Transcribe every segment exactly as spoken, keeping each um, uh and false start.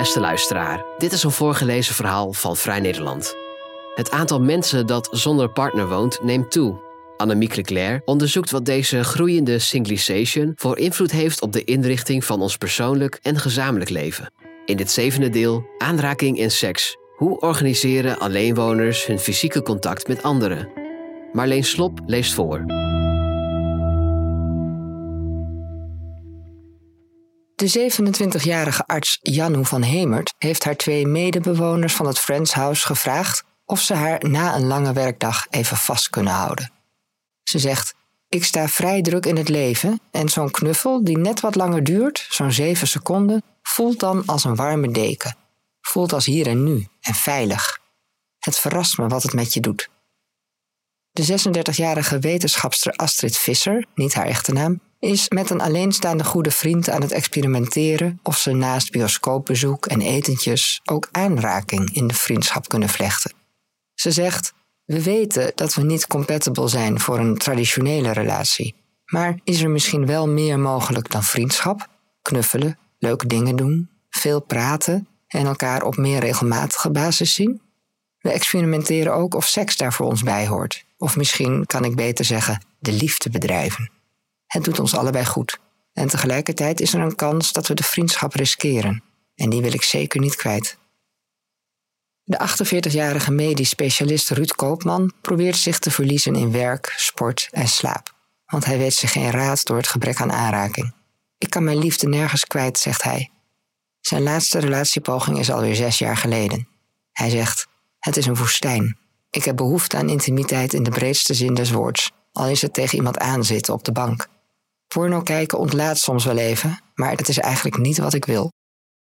Beste luisteraar, dit is een voorgelezen verhaal van Vrij Nederland. Het aantal mensen dat zonder partner woont neemt toe. Annemiek Leclerc onderzoekt wat deze groeiende singlisation voor invloed heeft op de inrichting van ons persoonlijk en gezamenlijk leven. In dit zevende deel, aanraking en seks. Hoe organiseren alleenwoners hun fysieke contact met anderen? Marleen Slop leest voor. De zevenentwintigjarige arts Jannu van Hemert heeft haar twee medebewoners van het Friends House gevraagd of ze haar na een lange werkdag even vast kunnen houden. Ze zegt: ik sta vrij druk in het leven en zo'n knuffel die net wat langer duurt, zo'n zeven seconden, voelt dan als een warme deken. Voelt als hier en nu en veilig. Het verrast me wat het met je doet. De zesendertigjarige wetenschapster Astrid Visser, niet haar echte naam, is met een alleenstaande goede vriend aan het experimenteren of ze naast bioscoopbezoek en etentjes ook aanraking in de vriendschap kunnen vlechten. Ze zegt: we weten dat we niet compatible zijn voor een traditionele relatie, maar is er misschien wel meer mogelijk dan vriendschap, knuffelen, leuke dingen doen, veel praten en elkaar op meer regelmatige basis zien? We experimenteren ook of seks daar voor ons bij hoort. Of misschien kan ik beter zeggen, de liefde bedrijven. Het doet ons allebei goed. En tegelijkertijd is er een kans dat we de vriendschap riskeren. En die wil ik zeker niet kwijt. De achtenveertigjarige medisch specialist Ruud Koopman probeert zich te verliezen in werk, sport en slaap. Want hij weet zich geen raad door het gebrek aan aanraking. Ik kan mijn liefde nergens kwijt, zegt hij. Zijn laatste relatiepoging is alweer zes jaar geleden. Hij zegt: het is een woestijn. Ik heb behoefte aan intimiteit in de breedste zin des woords, al is het tegen iemand aanzitten op de bank. Porno kijken ontlaat soms wel even, maar het is eigenlijk niet wat ik wil.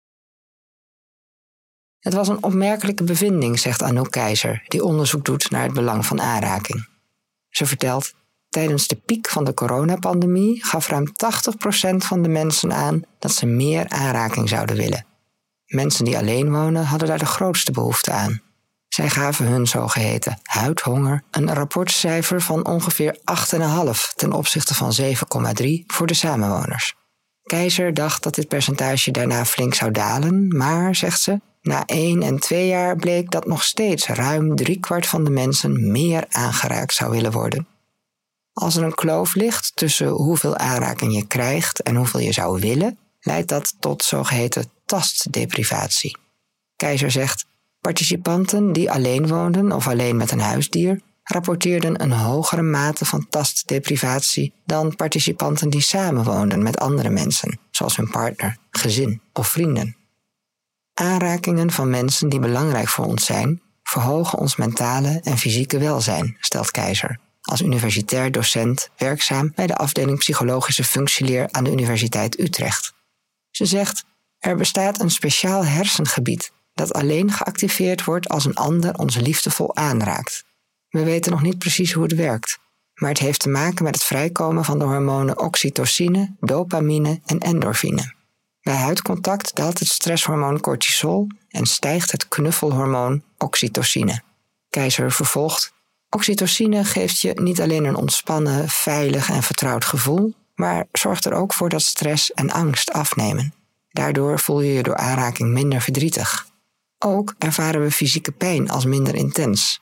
Het was een opmerkelijke bevinding, zegt Anouk Keizer, die onderzoek doet naar het belang van aanraking. Ze vertelt: tijdens de piek van de coronapandemie gaf ruim tachtig procent van de mensen aan dat ze meer aanraking zouden willen. Mensen die alleen wonen hadden daar de grootste behoefte aan. Zij gaven hun zogeheten huidhonger een rapportcijfer van ongeveer acht komma vijf ten opzichte van zeven komma drie voor de samenwoners. Keizer dacht dat dit percentage daarna flink zou dalen, maar, zegt ze, na één en twee jaar bleek dat nog steeds ruim driekwart van de mensen meer aangeraakt zou willen worden. Als er een kloof ligt tussen hoeveel aanraking je krijgt en hoeveel je zou willen, leidt dat tot zogeheten tastdeprivatie. Keizer zegt: participanten die alleen woonden of alleen met een huisdier rapporteerden een hogere mate van tastdeprivatie dan participanten die samenwoonden met andere mensen, zoals hun partner, gezin of vrienden. Aanrakingen van mensen die belangrijk voor ons zijn, verhogen ons mentale en fysieke welzijn, stelt Keizer, als universitair docent werkzaam bij de afdeling psychologische functieleer aan de Universiteit Utrecht. Ze zegt: er bestaat een speciaal hersengebied dat alleen geactiveerd wordt als een ander ons liefdevol aanraakt. We weten nog niet precies hoe het werkt, maar het heeft te maken met het vrijkomen van de hormonen oxytocine, dopamine en endorfine. Bij huidcontact daalt het stresshormoon cortisol en stijgt het knuffelhormoon oxytocine. Keizer vervolgt: oxytocine geeft je niet alleen een ontspannen, veilig en vertrouwd gevoel, maar zorgt er ook voor dat stress en angst afnemen. Daardoor voel je je door aanraking minder verdrietig. Ook ervaren we fysieke pijn als minder intens.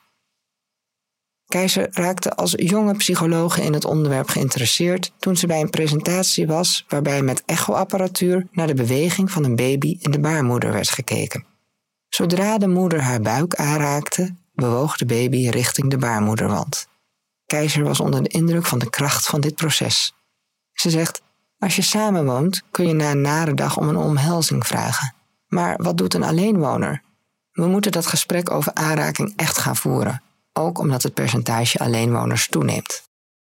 Keizer raakte als jonge psychologe in het onderwerp geïnteresseerd toen ze bij een presentatie was waarbij met echoapparatuur naar de beweging van een baby in de baarmoeder werd gekeken. Zodra de moeder haar buik aanraakte, bewoog de baby richting de baarmoederwand. Keizer was onder de indruk van de kracht van dit proces. Ze zegt: als je samenwoont kun je na een nare dag om een omhelzing vragen. Maar wat doet een alleenwoner? We moeten dat gesprek over aanraking echt gaan voeren, ook omdat het percentage alleenwoners toeneemt.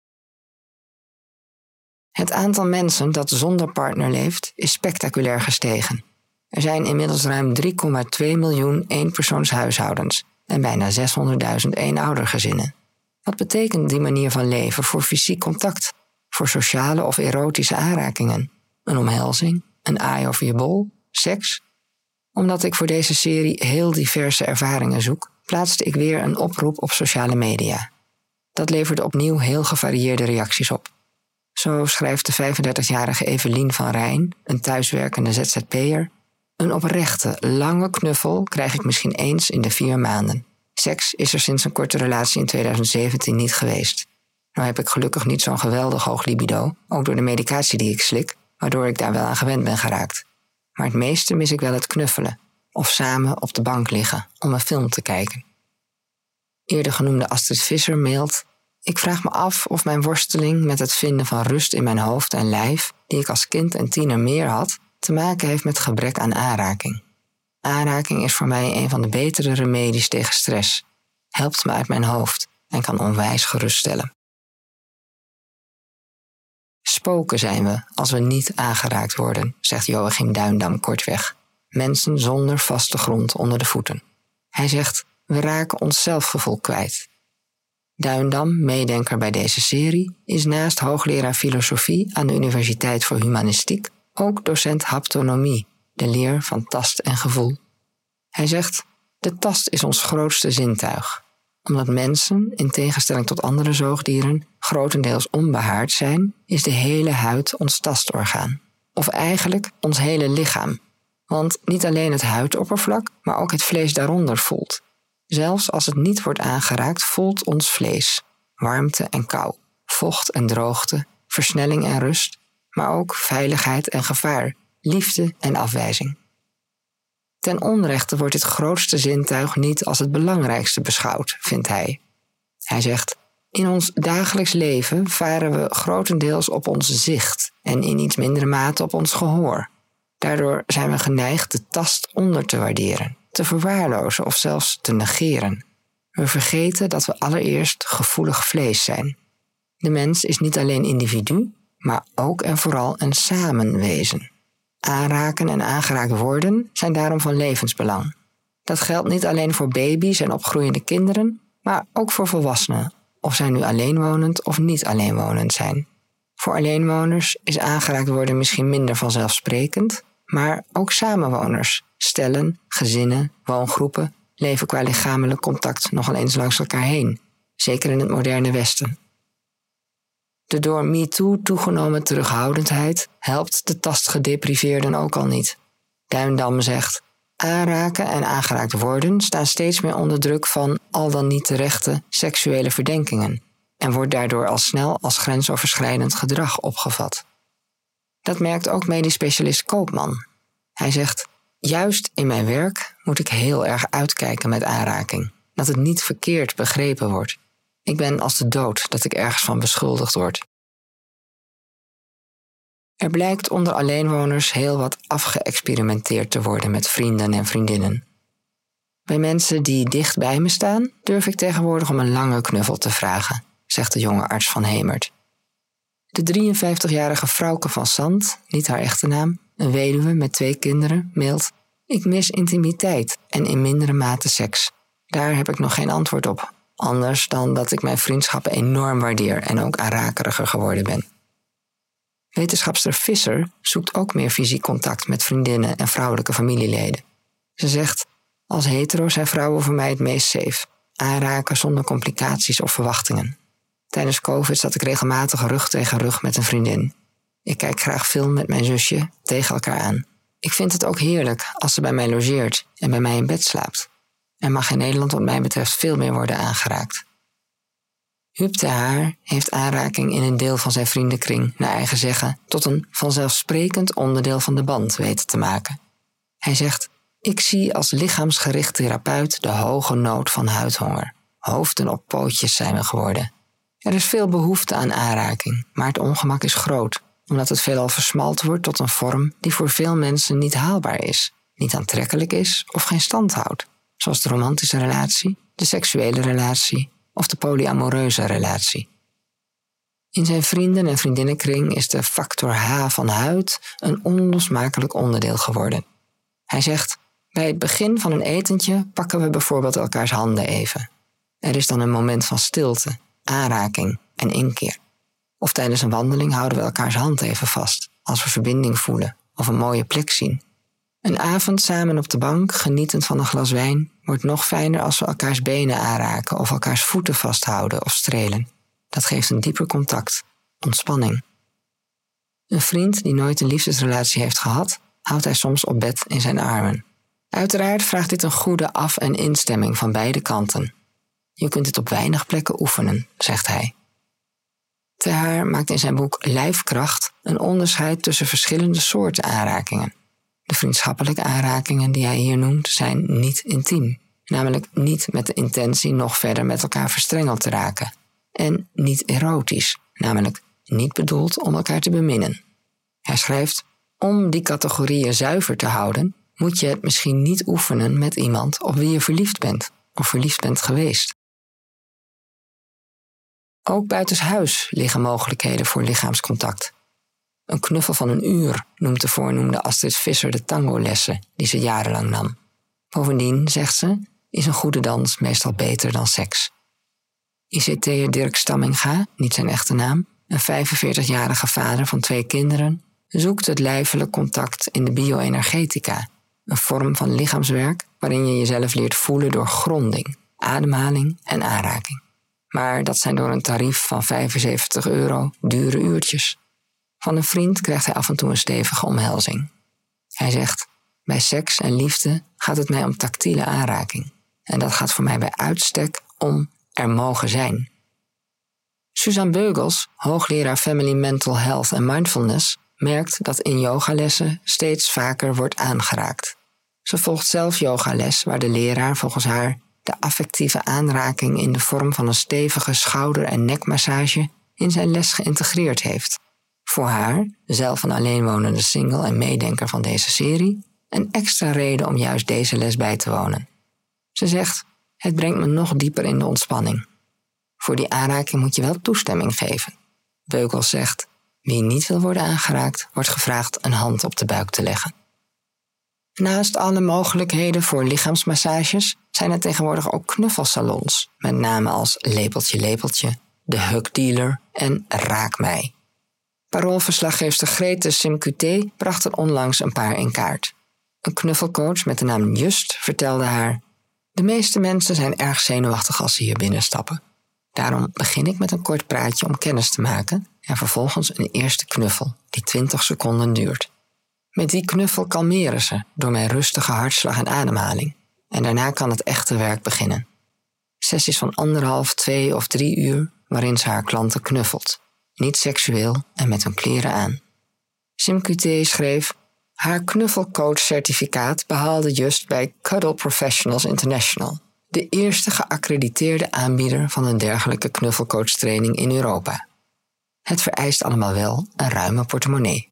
Het aantal mensen dat zonder partner leeft is spectaculair gestegen. Er zijn inmiddels ruim drie komma twee miljoen eenpersoonshuishoudens en bijna zeshonderdduizend eenoudergezinnen. Wat betekent die manier van leven voor fysiek contact, voor sociale of erotische aanrakingen? Een omhelzing, een aai over je bol, seks? Omdat ik voor deze serie heel diverse ervaringen zoek, plaatste ik weer een oproep op sociale media. Dat leverde opnieuw heel gevarieerde reacties op. Zo schrijft de vijfendertigjarige Evelien van Rijn, een thuiswerkende Z Z P'er: Een oprechte, lange knuffel krijg ik misschien eens in de vier maanden. Seks is er sinds een korte relatie in twintig zeventien niet geweest. Nou heb ik gelukkig niet zo'n geweldig hoog libido, ook door de medicatie die ik slik, waardoor ik daar wel aan gewend ben geraakt. Maar het meeste mis ik wel het knuffelen, of samen op de bank liggen om een film te kijken. Eerder genoemde Astrid Visser mailt: ik vraag me af of mijn worsteling met het vinden van rust in mijn hoofd en lijf, die ik als kind en tiener meer had, te maken heeft met gebrek aan aanraking. Aanraking is voor mij een van de betere remedies tegen stress, helpt me uit mijn hoofd en kan onwijs geruststellen. Spoken zijn we als we niet aangeraakt worden, zegt Joachim Duindam kortweg. Mensen zonder vaste grond onder de voeten. Hij zegt, we raken ons zelfgevoel kwijt. Duindam, meedenker bij deze serie, is naast hoogleraar filosofie aan de Universiteit voor Humanistiek ook docent haptonomie, de leer van tast en gevoel. Hij zegt, de tast is ons grootste zintuig. Omdat mensen, in tegenstelling tot andere zoogdieren, grotendeels onbehaard zijn, is de hele huid ons tastorgaan. Of eigenlijk ons hele lichaam. Want niet alleen het huidoppervlak, maar ook het vlees daaronder voelt. Zelfs als het niet wordt aangeraakt, voelt ons vlees. Warmte en kou, vocht en droogte, versnelling en rust, maar ook veiligheid en gevaar, liefde en afwijzing. Ten onrechte wordt dit grootste zintuig niet als het belangrijkste beschouwd, vindt hij. Hij zegt, in ons dagelijks leven varen we grotendeels op ons zicht en in iets mindere mate op ons gehoor. Daardoor zijn we geneigd de tast onder te waarderen, te verwaarlozen of zelfs te negeren. We vergeten dat we allereerst gevoelig vlees zijn. De mens is niet alleen individu, maar ook en vooral een samenwezen. Aanraken en aangeraakt worden zijn daarom van levensbelang. Dat geldt niet alleen voor baby's en opgroeiende kinderen, maar ook voor volwassenen, of zij nu alleenwonend of niet alleenwonend zijn. Voor alleenwoners is aangeraakt worden misschien minder vanzelfsprekend, maar ook samenwoners, stellen, gezinnen, woongroepen leven qua lichamelijk contact nogal eens langs elkaar heen, zeker in het moderne Westen. De door MeToo toegenomen terughoudendheid helpt de tastgedepriveerden ook al niet. Duindam zegt, aanraken en aangeraakt worden staan steeds meer onder druk van al dan niet terechte seksuele verdenkingen en wordt daardoor al snel als grensoverschrijdend gedrag opgevat. Dat merkt ook medisch specialist Koopman. Hij zegt, juist in mijn werk moet ik heel erg uitkijken met aanraking, dat het niet verkeerd begrepen wordt. Ik ben als de dood dat ik ergens van beschuldigd word. Er blijkt onder alleenwoners heel wat afgeëxperimenteerd te worden met vrienden en vriendinnen. Bij mensen die dicht bij me staan, durf ik tegenwoordig om een lange knuffel te vragen, zegt de jonge arts van Hemert. De drieënvijftigjarige Frauke van Sant, niet haar echte naam, een weduwe met twee kinderen, mailt, ik mis intimiteit en in mindere mate seks. Daar heb ik nog geen antwoord op. Anders dan dat ik mijn vriendschappen enorm waardeer en ook aanrakeriger geworden ben. Wetenschapster Visser zoekt ook meer fysiek contact met vriendinnen en vrouwelijke familieleden. Ze zegt, als hetero zijn vrouwen voor mij het meest safe. Aanraken zonder complicaties of verwachtingen. Tijdens COVID zat ik regelmatig rug tegen rug met een vriendin. Ik kijk graag film met mijn zusje tegen elkaar aan. Ik vind het ook heerlijk als ze bij mij logeert en bij mij in bed slaapt. Er mag in Nederland wat mij betreft veel meer worden aangeraakt. Huub de Haar heeft aanraking in een deel van zijn vriendenkring, naar eigen zeggen, tot een vanzelfsprekend onderdeel van de band weten te maken. Hij zegt, ik zie als lichaamsgericht therapeut de hoge nood van huidhonger. Hoofden op pootjes zijn we geworden. Er is veel behoefte aan aanraking, maar het ongemak is groot, omdat het veelal versmalt wordt tot een vorm die voor veel mensen niet haalbaar is, niet aantrekkelijk is of geen stand houdt. Zoals de romantische relatie, de seksuele relatie of de polyamoreuze relatie. In zijn vrienden- en vriendinnenkring is de factor H van huid een onlosmakelijk onderdeel geworden. Hij zegt, bij het begin van een etentje pakken we bijvoorbeeld elkaars handen even. Er is dan een moment van stilte, aanraking en inkeer. Of tijdens een wandeling houden we elkaars hand even vast, als we verbinding voelen of een mooie plek zien. Een avond samen op de bank, genietend van een glas wijn, wordt nog fijner als we elkaars benen aanraken of elkaars voeten vasthouden of strelen. Dat geeft een dieper contact, ontspanning. Een vriend die nooit een liefdesrelatie heeft gehad, houdt hij soms op bed in zijn armen. Uiteraard vraagt dit een goede af- en instemming van beide kanten. Je kunt dit op weinig plekken oefenen, zegt hij. Ter Haar maakt in zijn boek Lijfkracht een onderscheid tussen verschillende soorten aanrakingen. De vriendschappelijke aanrakingen die hij hier noemt zijn niet intiem, namelijk niet met de intentie nog verder met elkaar verstrengeld te raken, en niet erotisch, namelijk niet bedoeld om elkaar te beminnen. Hij schrijft: om die categorieën zuiver te houden, moet je het misschien niet oefenen met iemand op wie je verliefd bent of verliefd bent geweest. Ook buitenshuis liggen mogelijkheden voor lichaamscontact. Een knuffel van een uur noemt de voornoemde Astrid Visser de tangolessen die ze jarenlang nam. Bovendien, zegt ze, is een goede dans meestal beter dan seks. I C T'er Dirk Stamminga, niet zijn echte naam, een vijfenveertigjarige vader van twee kinderen, zoekt het lijfelijk contact in de bioenergetica, een vorm van lichaamswerk waarin je jezelf leert voelen door gronding, ademhaling en aanraking. Maar dat zijn door een tarief van vijfenzeventig euro dure uurtjes. Van een vriend krijgt hij af en toe een stevige omhelzing. Hij zegt: bij seks en liefde gaat het mij om tactiele aanraking. En dat gaat voor mij bij uitstek om er mogen zijn. Suzanne Beugels, hoogleraar Family Mental Health en Mindfulness, merkt dat in yogalessen steeds vaker wordt aangeraakt. Ze volgt zelf yogales waar de leraar volgens haar de affectieve aanraking in de vorm van een stevige schouder- en nekmassage in zijn les geïntegreerd heeft. Voor haar, zelf een alleenwonende single en meedenker van deze serie, een extra reden om juist deze les bij te wonen. Ze zegt: het brengt me nog dieper in de ontspanning. Voor die aanraking moet je wel toestemming geven. Beugels zegt: wie niet wil worden aangeraakt, wordt gevraagd een hand op de buik te leggen. Naast alle mogelijkheden voor lichaamsmassages zijn er tegenwoordig ook knuffelsalons, met namen als Lepeltje Lepeltje, De Hug Dealer en Raak Mij. Paroolverslaggeefster Grete Simcuté bracht er onlangs een paar in kaart. Een knuffelcoach met de naam Just vertelde haar: de meeste mensen zijn erg zenuwachtig als ze hier binnenstappen. Daarom begin ik met een kort praatje om kennis te maken en vervolgens een eerste knuffel die twintig seconden duurt. Met die knuffel kalmeren ze door mijn rustige hartslag en ademhaling. En daarna kan het echte werk beginnen. Sessies van anderhalf, twee of drie uur waarin ze haar klanten knuffelt. Niet seksueel en met hun kleren aan. Simcuté schreef: haar knuffelcoach-certificaat behaalde Just bij Cuddle Professionals International, de eerste geaccrediteerde aanbieder van een dergelijke knuffelcoachtraining in Europa. Het vereist allemaal wel een ruime portemonnee.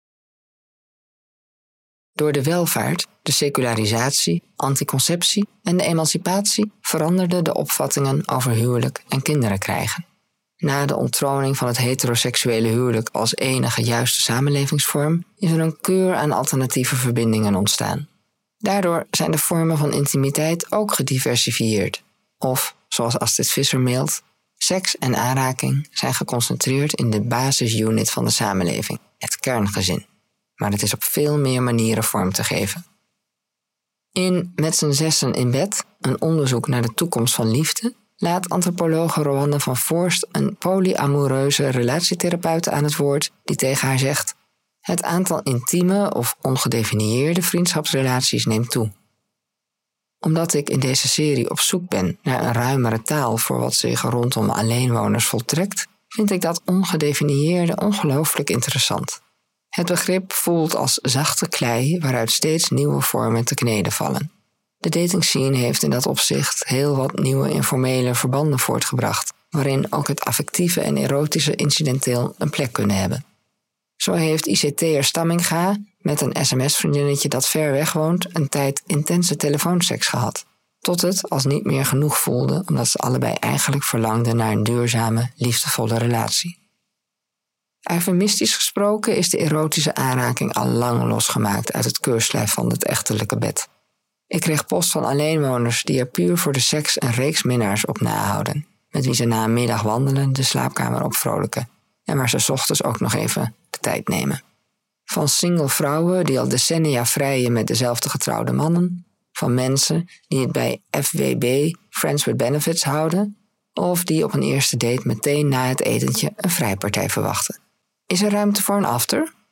Door de welvaart, de secularisatie, anticonceptie en de emancipatie veranderden de opvattingen over huwelijk en kinderen krijgen. Na de onttroning van het heteroseksuele huwelijk als enige juiste samenlevingsvorm is er een keur aan alternatieve verbindingen ontstaan. Daardoor zijn de vormen van intimiteit ook gediversifieerd. Of, zoals Astrid Visser mailt, seks en aanraking zijn geconcentreerd in de basisunit van de samenleving, het kerngezin. Maar het is op veel meer manieren vorm te geven. In Met z'n zessen in bed, een onderzoek naar de toekomst van liefde, laat antropologe Roanne van Voorst een polyamoreuze relatietherapeute aan het woord die tegen haar zegt: het aantal intieme of ongedefinieerde vriendschapsrelaties neemt toe. Omdat ik in deze serie op zoek ben naar een ruimere taal voor wat zich rondom alleenwoners voltrekt, vind ik dat ongedefinieerde ongelooflijk interessant. Het begrip voelt als zachte klei waaruit steeds nieuwe vormen te kneden vallen. De datingscene heeft in dat opzicht heel wat nieuwe informele verbanden voortgebracht, waarin ook het affectieve en erotische incidenteel een plek kunnen hebben. Zo heeft I C T'er Stamminga met een sms-vriendinnetje dat ver weg woont een tijd intense telefoonseks gehad, tot het als niet meer genoeg voelde omdat ze allebei eigenlijk verlangden naar een duurzame, liefdevolle relatie. Eufemistisch gesproken is de erotische aanraking al lang losgemaakt uit het keurslijf van het echtelijke bed. Ik kreeg post van alleenwoners die er puur voor de seks een reeks minnaars op nahouden, met wie ze na een middag wandelen de slaapkamer opvrolijken en waar ze 's ochtends ook nog even de tijd nemen. Van single vrouwen die al decennia vrijen met dezelfde getrouwde mannen, van mensen die het bij F W B, Friends with Benefits, houden, of die op een eerste date meteen na het etentje een vrijpartij verwachten. Is er ruimte voor een after?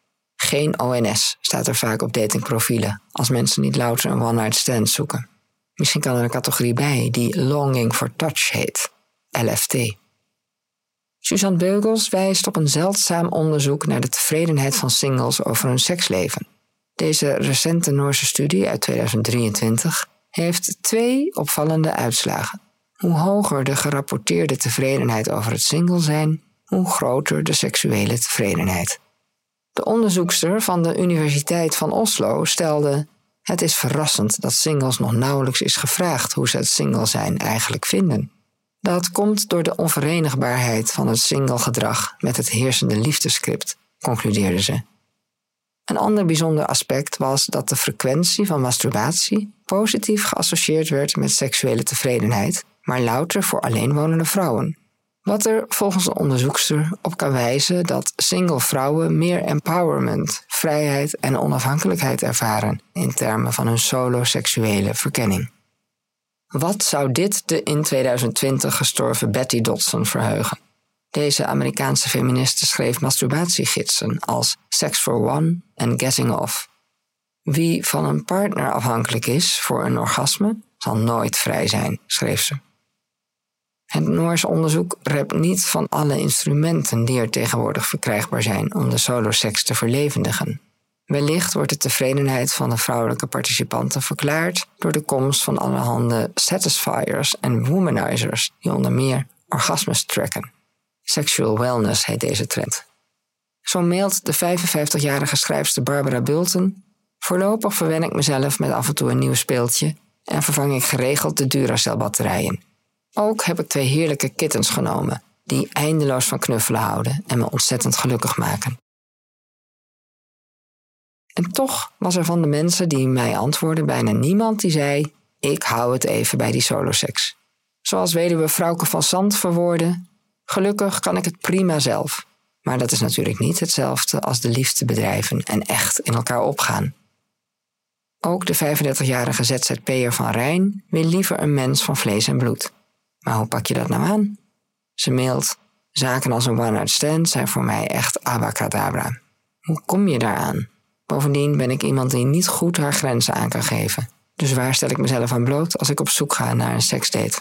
Geen O N S staat er vaak op datingprofielen als mensen niet louter een one-night stand zoeken. Misschien kan er een categorie bij die longing for touch heet, L F T. Suzanne Beugels wijst op een zeldzaam onderzoek naar de tevredenheid van singles over hun seksleven. Deze recente Noorse studie uit tweeduizend drieëntwintig heeft twee opvallende uitslagen. Hoe hoger de gerapporteerde tevredenheid over het single zijn, hoe groter de seksuele tevredenheid. De onderzoekster van de Universiteit van Oslo stelde: het is verrassend dat singles nog nauwelijks is gevraagd hoe ze het single zijn eigenlijk vinden. Dat komt door de onverenigbaarheid van het single-gedrag met het heersende liefdescript, concludeerde ze. Een ander bijzonder aspect was dat de frequentie van masturbatie positief geassocieerd werd met seksuele tevredenheid, maar louter voor alleenwonende vrouwen. Wat er volgens de onderzoekster op kan wijzen dat single vrouwen meer empowerment, vrijheid en onafhankelijkheid ervaren in termen van hun solo-seksuele verkenning. Wat zou dit de in tweeduizend twintig gestorven Betty Dodson verheugen? Deze Amerikaanse feministe schreef masturbatiegidsen als Sex for One en Getting Off. Wie van een partner afhankelijk is voor een orgasme, zal nooit vrij zijn, schreef ze. Het Noorse onderzoek rept niet van alle instrumenten die er tegenwoordig verkrijgbaar zijn om de soloseks te verlevendigen. Wellicht wordt de tevredenheid van de vrouwelijke participanten verklaard door de komst van allerhande satisfiers en womanizers die onder meer orgasmes tracken. Sexual wellness heet deze trend. Zo mailt de vijfenvijftigjarige schrijfster Barbara Bulten: voorlopig verwen ik mezelf met af en toe een nieuw speeltje en vervang ik geregeld de Duracell-batterijen. Ook heb ik twee heerlijke kittens genomen, die eindeloos van knuffelen houden en me ontzettend gelukkig maken. En toch was er van de mensen die mij antwoordden bijna niemand die zei: ik hou het even bij die soloseks. Zoals weduwe Frauke van Sant verwoordde: gelukkig kan ik het prima zelf. Maar dat is natuurlijk niet hetzelfde als de liefde bedrijven en echt in elkaar opgaan. Ook de vijfendertigjarige Z Z P'er van Rijn wil liever een mens van vlees en bloed. Maar hoe pak je dat nou aan? Ze mailt: zaken als een one-night stand zijn voor mij echt abacadabra. Hoe kom je daaraan? Bovendien ben ik iemand die niet goed haar grenzen aan kan geven. Dus waar stel ik mezelf aan bloot als ik op zoek ga naar een seksdate?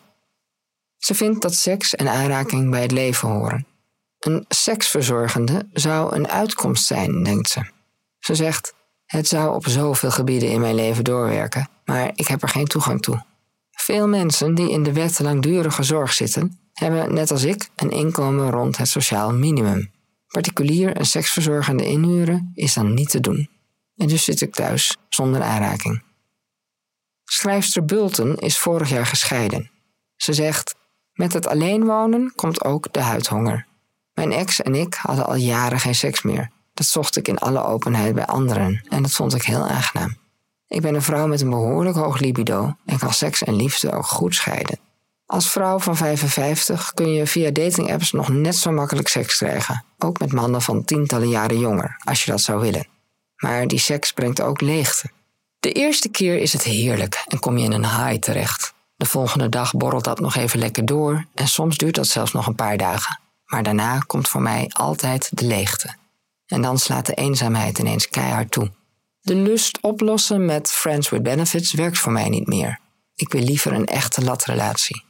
Ze vindt dat seks en aanraking bij het leven horen. Een seksverzorgende zou een uitkomst zijn, denkt ze. Ze zegt: het zou op zoveel gebieden in mijn leven doorwerken, maar ik heb er geen toegang toe. Veel mensen die in de wet langdurige zorg zitten, hebben net als ik een inkomen rond het sociaal minimum. Particulier een seksverzorgende inhuren is dan niet te doen. En dus zit ik thuis, zonder aanraking. Schrijfster Bulten is vorig jaar gescheiden. Ze zegt: met het alleenwonen komt ook de huidhonger. Mijn ex en ik hadden al jaren geen seks meer. Dat zocht ik in alle openheid bij anderen en dat vond ik heel aangenaam. Ik ben een vrouw met een behoorlijk hoog libido en kan seks en liefde ook goed scheiden. Als vrouw van vijfenvijftig kun je via datingapps nog net zo makkelijk seks krijgen. Ook met mannen van tientallen jaren jonger, als je dat zou willen. Maar die seks brengt ook leegte. De eerste keer is het heerlijk en kom je in een high terecht. De volgende dag borrelt dat nog even lekker door en soms duurt dat zelfs nog een paar dagen. Maar daarna komt voor mij altijd de leegte. En dan slaat de eenzaamheid ineens keihard toe. De lust oplossen met friends with benefits werkt voor mij niet meer. Ik wil liever een echte latrelatie.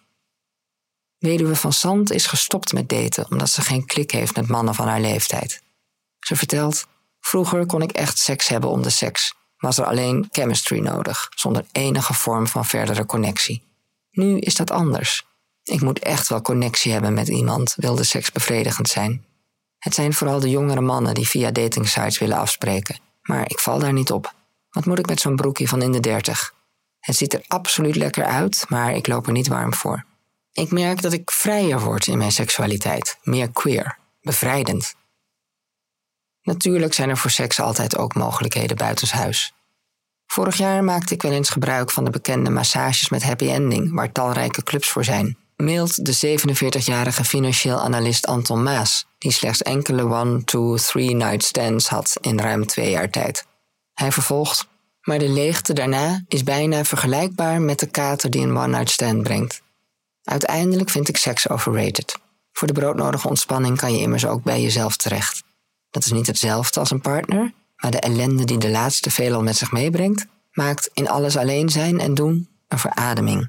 Weduwe van Sant is gestopt met daten omdat ze geen klik heeft met mannen van haar leeftijd. Ze vertelt: vroeger kon ik echt seks hebben om de seks. Was er alleen chemistry nodig, zonder enige vorm van verdere connectie. Nu is dat anders. Ik moet echt wel connectie hebben met iemand, wil de seks bevredigend zijn. Het zijn vooral de jongere mannen die via datingsites willen afspreken. Maar ik val daar niet op. Wat moet ik met zo'n broekje van in de dertig? Het ziet er absoluut lekker uit, maar ik loop er niet warm voor. Ik merk dat ik vrijer word in mijn seksualiteit. Meer queer. Bevrijdend. Natuurlijk zijn er voor seks altijd ook mogelijkheden buitenshuis. Vorig jaar maakte ik wel eens gebruik van de bekende massages met happy ending, waar talrijke clubs voor zijn. Mailt de zevenenveertigjarige financieel analist Anton Maas, die slechts enkele one, two, three night stands had in ruim twee jaar tijd. Hij vervolgt: maar de leegte daarna is bijna vergelijkbaar met de kater die een one night stand brengt. Uiteindelijk vind ik seks overrated. Voor de broodnodige ontspanning kan je immers ook bij jezelf terecht. Dat is niet hetzelfde als een partner, maar de ellende die de laatste veelal met zich meebrengt, maakt in alles alleen zijn en doen een verademing.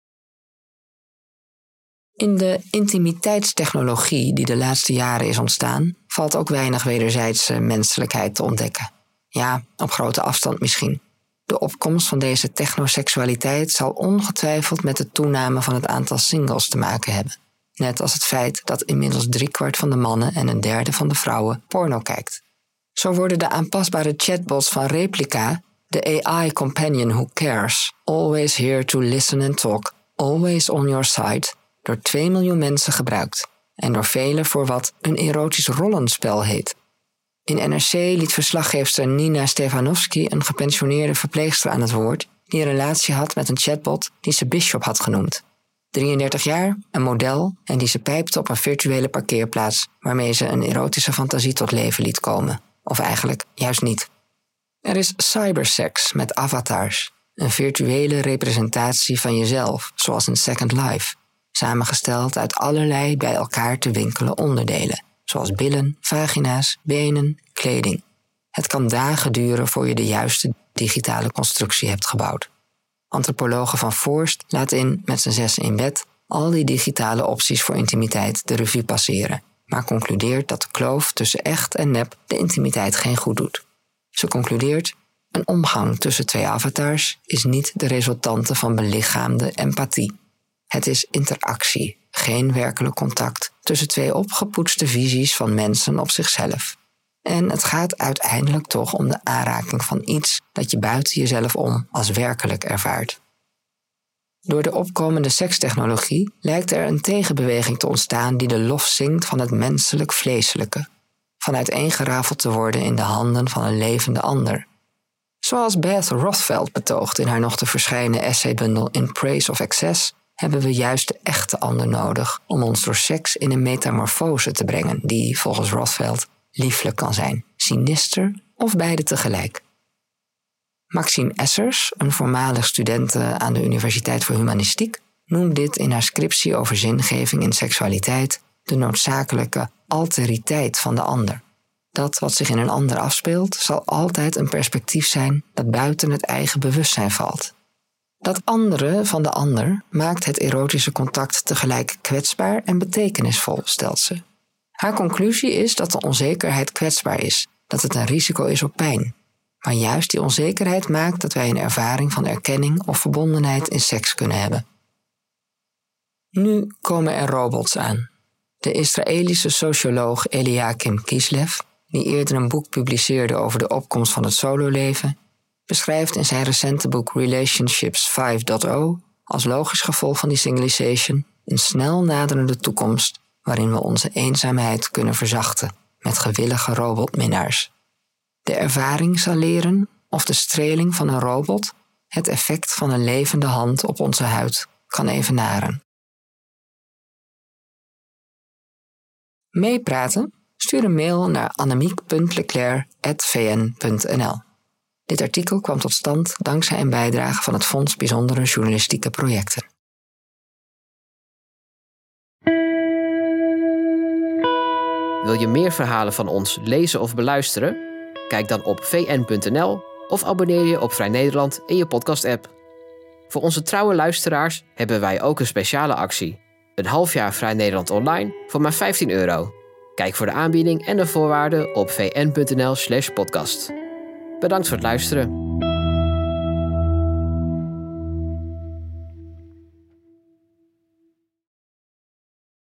In de intimiteitstechnologie die de laatste jaren is ontstaan, valt ook weinig wederzijdse menselijkheid te ontdekken. Ja, op grote afstand misschien. De opkomst van deze technoseksualiteit zal ongetwijfeld met de toename van het aantal singles te maken hebben. Net als het feit dat inmiddels driekwart van de mannen en een derde van de vrouwen porno kijkt. Zo worden de aanpasbare chatbots van Replica, de A I companion who cares, always here to listen and talk, always on your side, door twee miljoen mensen gebruikt en door velen voor wat een erotisch rollenspel heet. In N R C liet verslaggeefster Nina Stefanovski een gepensioneerde verpleegster aan het woord die een relatie had met een chatbot die ze Bishop had genoemd. drieëndertig jaar, een model en die ze pijpte op een virtuele parkeerplaats waarmee ze een erotische fantasie tot leven liet komen. Of eigenlijk juist niet. Er is cybersex met avatars, een virtuele representatie van jezelf, zoals een Second Life, samengesteld uit allerlei bij elkaar te winkelen onderdelen, zoals billen, vagina's, benen, kleding. Het kan dagen duren voor je de juiste digitale constructie hebt gebouwd. Antropologe Van Voorst laat in Met z'n zes in bed al die digitale opties voor intimiteit de revue passeren, maar concludeert dat de kloof tussen echt en nep de intimiteit geen goed doet. Ze concludeert: een omgang tussen twee avatars is niet de resultante van belichaamde empathie. Het is interactie, geen werkelijk contact tussen twee opgepoetste visies van mensen op zichzelf. En het gaat uiteindelijk toch om de aanraking van iets dat je buiten jezelf om als werkelijk ervaart. Door de opkomende sekstechnologie lijkt er een tegenbeweging te ontstaan die de lof zingt van het menselijk vleeselijke, van uiteengerafeld te worden in de handen van een levende ander. Zoals Beth Rothfeld betoogt in haar nog te verschijnen essaybundel In Praise of Excess, hebben we juist de echte ander nodig om ons door seks in een metamorfose te brengen die, volgens Rothfeld, lieflijk kan zijn, sinister of beide tegelijk. Maxime Essers, een voormalig student aan de Universiteit voor Humanistiek, noemt dit in haar scriptie over zingeving in seksualiteit de noodzakelijke alteriteit van de ander. Dat wat zich in een ander afspeelt, zal altijd een perspectief zijn dat buiten het eigen bewustzijn valt. Dat andere van de ander maakt het erotische contact tegelijk kwetsbaar en betekenisvol, stelt ze. Haar conclusie is dat de onzekerheid kwetsbaar is, dat het een risico is op pijn. Maar juist die onzekerheid maakt dat wij een ervaring van erkenning of verbondenheid in seks kunnen hebben. Nu komen er robots aan. De Israëlische socioloog Eliakim Kislev, die eerder een boek publiceerde over de opkomst van het sololeven, beschrijft in zijn recente boek Relationships vijf punt nul als logisch gevolg van die singlisation een snel naderende toekomst waarin we onze eenzaamheid kunnen verzachten met gewillige robotminnaars. De ervaring zal leren of de streling van een robot het effect van een levende hand op onze huid kan evenaren. Meepraten? Stuur een mail naar annemiek punt leclerc at v n punt n l. Dit artikel kwam tot stand dankzij een bijdrage van het Fonds Bijzondere Journalistieke Projecten. Wil je meer verhalen van ons lezen of beluisteren? Kijk dan op v n punt n l of abonneer je op Vrij Nederland in je podcast-app. Voor onze trouwe luisteraars hebben wij ook een speciale actie. Een half jaar Vrij Nederland online voor maar vijftien euro. Kijk voor de aanbieding en de voorwaarden op v n punt n l slash podcast. Bedankt voor het luisteren.